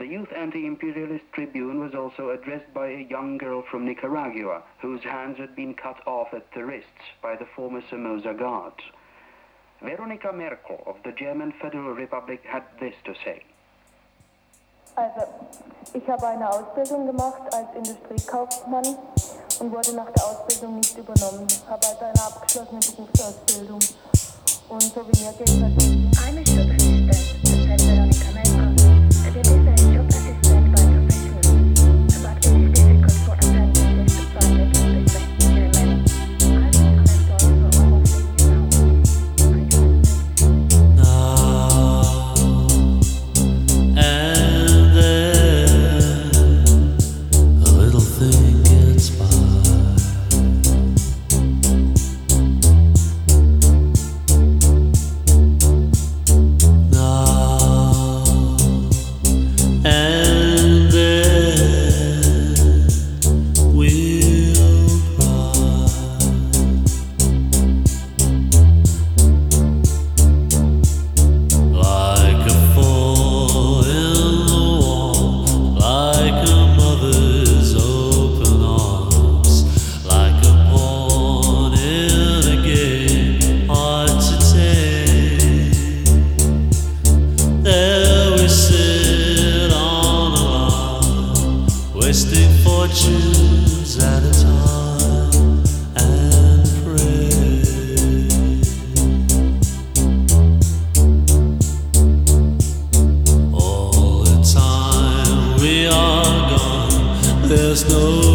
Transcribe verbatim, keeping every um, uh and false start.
The youth anti-imperialist tribune was also addressed by a young girl from Nicaragua, whose hands had been cut off at the wrists by the former Somoza Guard. Veronika Merkel of the German Federal Republic had this to say. Also, ich habe eine Ausbildung gemacht als Industriekaufmann und wurde nach der Ausbildung nicht übernommen. Ich habe also eine abgeschlossene Berufsausbildung. Und so wie mir geht es. I'm a shop assistant, said Veronika Merkel. It is a job assistant by profession, but it is difficult for apprentices to find a job, especially in Germany. I've been unemployed for almost a year now. I can't Now and then a little thing gets by. And then we'll cry like a fall in the wall, like a mother's open arms, like a pawn in a game, hard to take. There we sit on a line, wasting fortunes at a time, and pray. All the time we are gone, there's no